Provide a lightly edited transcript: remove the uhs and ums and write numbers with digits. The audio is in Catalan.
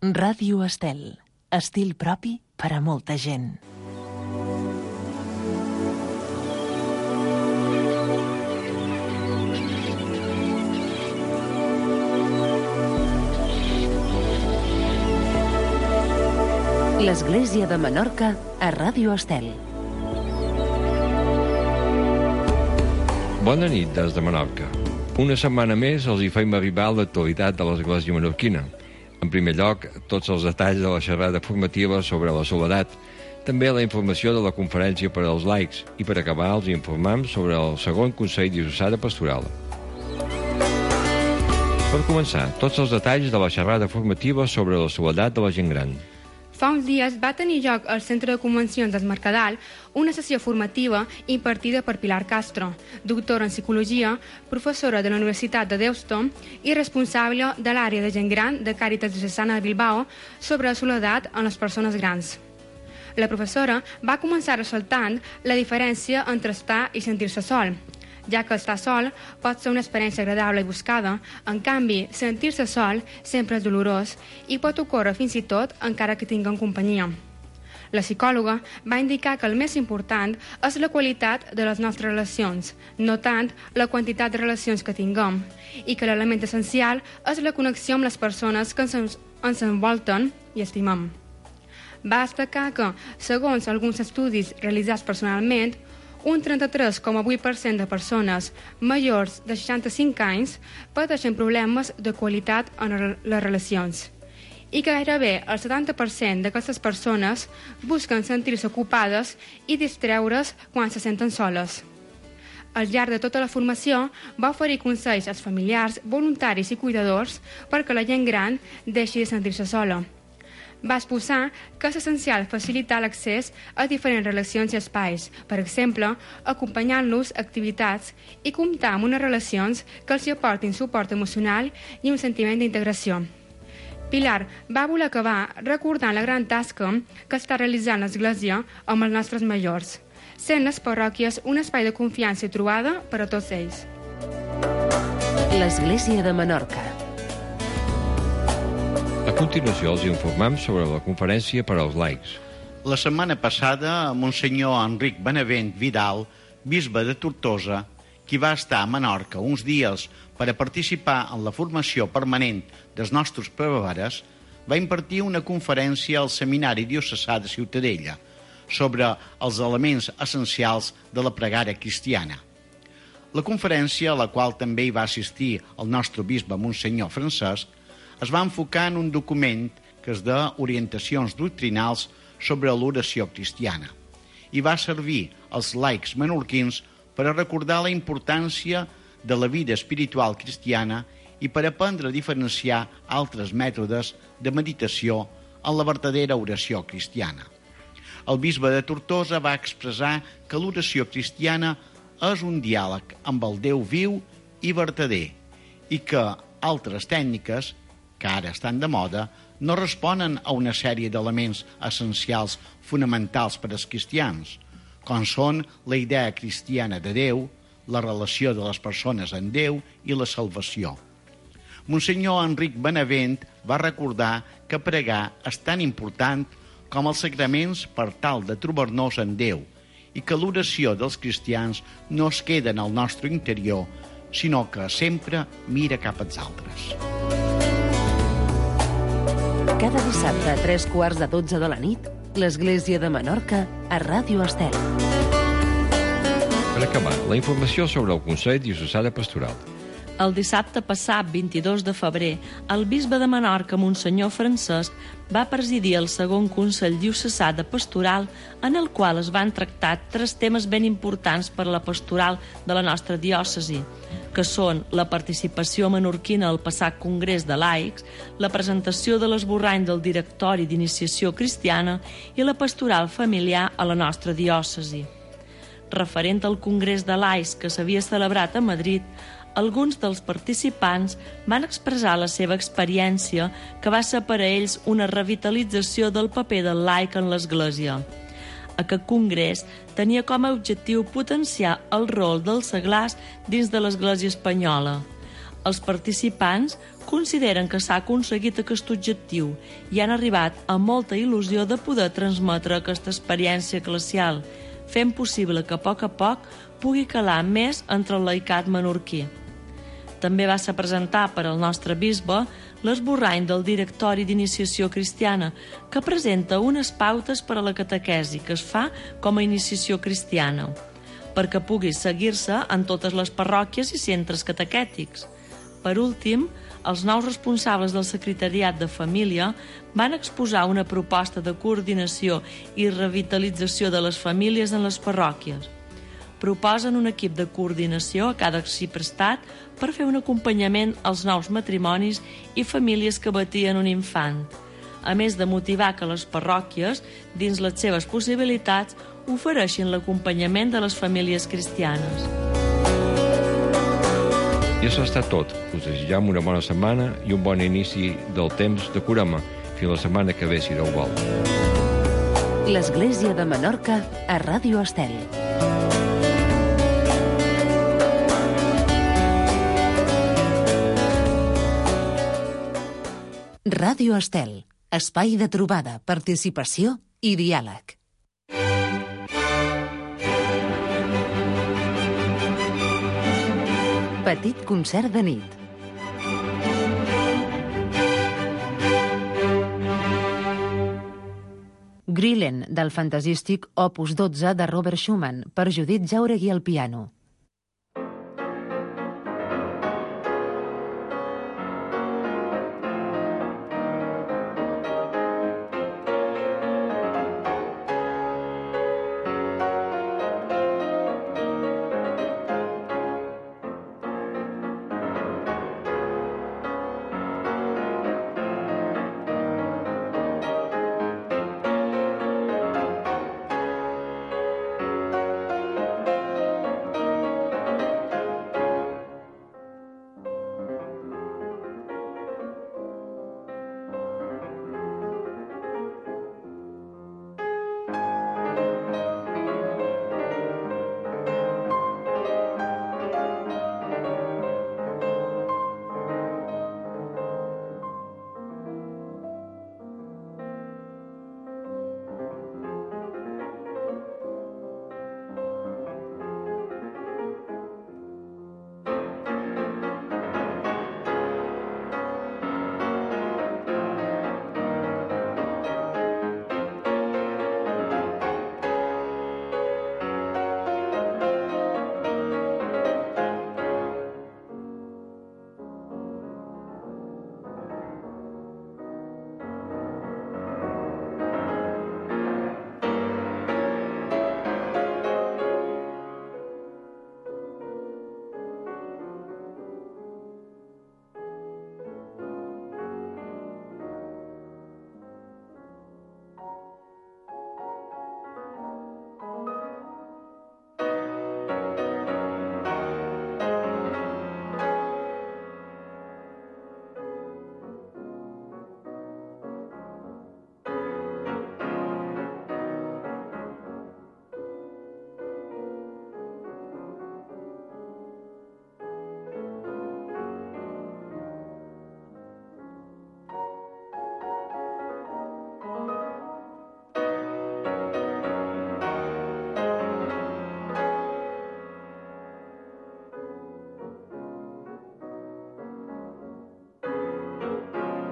Ràdio Estel. Estil propi per a molta gent. L'Església de Menorca a Ràdio Estel. Bona nit des de Menorca. Una setmana més els hi fem arribar l'actualitat de l'Església menorquina. En primer lloc, tots els detalls de la xerrada formativa sobre la soledat, també la informació de la conferència per als laics i per acabar els informem sobre el segon Consell Diocesà de Pastoral. Per començar, tots els detalls de la xerrada formativa sobre la soledat de la gent gran. Fa uns dies va tenir lloc al Centre de Convencions del Mercadal una sessió formativa impartida per Pilar Castro, doctora en Psicologia, professora de la Universitat de Deusto i responsable de l'àrea de gent gran de Càritas Diocesana de Bilbao sobre la soledat en les persones grans. La professora va començar ressaltant la diferència entre estar i sentir-se sol, ja que estar sol pot ser una experiència agradable i buscada, en canvi, sentir-se sol sempre és dolorós i pot ocórrer fins i tot encara que tinguen companyia. La psicòloga va indicar que el més important és la qualitat de les nostres relacions, no tant la quantitat de relacions que tinguem, i que l'element essencial és la connexió amb les persones que ens envolten i estimem. Va destacar que, segons alguns estudis realitzats personalment, un 33,8% de persones majors de 65 anys pateixen problemes de qualitat en les relacions i que gairebé el 70% d'aquestes persones busquen sentir-se ocupades i distreure's quan se senten soles. Al llarg de tota la formació va oferir consells als familiars, voluntaris i cuidadors perquè la gent gran deixi de sentir-se sola. Va exposar que és essencial facilitar l'accés a diferents relacions i espais, per exemple, acompanyant-los a activitats i comptar amb unes relacions que els aportin suport emocional i un sentiment d'integració. Pilar va voler acabar recordant la gran tasca que està realitzant l'Església amb els nostres majors, sent les parròquies un espai de confiança i trobada per a tots ells. L'Església de Menorca. A continuació els informem sobre la conferència per als laics. La setmana passada, Monsenyor Enric Benavent Vidal, bisbe de Tortosa, qui va estar a Menorca uns dies per a participar en la formació permanent dels nostres preveres, va impartir una conferència al Seminari Diocesà de Ciutadella sobre els elements essencials de la pregària cristiana. La conferència, a la qual també hi va assistir el nostre bisbe Monsenyor Francesc, es va enfocar en un document que és d'orientacions doctrinals sobre l'oració cristiana i va servir als laics menorquins per a recordar la importància de la vida espiritual cristiana i per aprendre a diferenciar altres mètodes de meditació en la verdadera oració cristiana. El bisbe de Tortosa va expressar que l'oració cristiana és un diàleg amb el Déu viu i verdader i que altres tècniques que ara estan de moda, no responen a una sèrie d'elements essencials fonamentals per als cristians, com són la idea cristiana de Déu, la relació de les persones amb Déu i la salvació. Monsenyor Enric Benavent va recordar que pregar és tan important com els sagraments per tal de trobar-nos en Déu i que l'oració dels cristians no es queda en el nostre interior, sinó que sempre mira cap als altres. Cada dissabte a 3:15 de la nit, l'Església de Menorca a Ràdio Estel. Per acabar, la informació sobre el Consell Diocesà de Pastoral. El dissabte passat, 22 de febrer, el bisbe de Menorca, Monsenyor Francesc, va presidir el segon Consell Diocesà de Pastoral, en el qual es van tractar 3 temes ben importants per a la pastoral de la nostra diòcesi, que són la participació menorquina al passat Congrés de Laics, la presentació de l'esborrany del Directori d'Iniciació Cristiana i la pastoral familiar a la nostra diòcesi. Referent al Congrés de Laics que s'havia celebrat a Madrid, alguns dels participants van expressar la seva experiència que va ser per a ells una revitalització del paper del laic en l'Església. Aquest congrés tenia com a objectiu potenciar el rol dels seglars dins de l'Església espanyola. Els participants consideren que s'ha aconseguit aquest objectiu i han arribat a molta il·lusió de poder transmetre aquesta experiència eclesial, fent possible que a poc pugui calar més entre el laicat menorquí. També va ser presentar per al nostre bisbe l'esborrany del Directori d'Iniciació Cristiana, que presenta unes pautes per a la catequesi que es fa com a iniciació cristiana, perquè pugui seguir-se en totes les parròquies i centres catequètics. Per últim, els nous responsables del Secretariat de Família van exposar una proposta de coordinació i revitalització de les famílies en les parròquies. Proposen un equip de coordinació a cada arxiprestat per fer un acompanyament als nous matrimonis i famílies que batien un infant, a més de motivar que les parròquies, dins les seves possibilitats, ofereixin l'acompanyament de les famílies cristianes. I això està tot. Us desitjam una bona setmana i un bon inici del temps de Carema. Fins la setmana que ve, si Déu vol. L'Església de Menorca a Ràdio Estel. Ràdio Estel. Espai de trobada, participació i diàleg. Petit concert de nit. Grillen, del fantasístic Opus 12 de Robert Schumann, per Judit Jauregui al piano.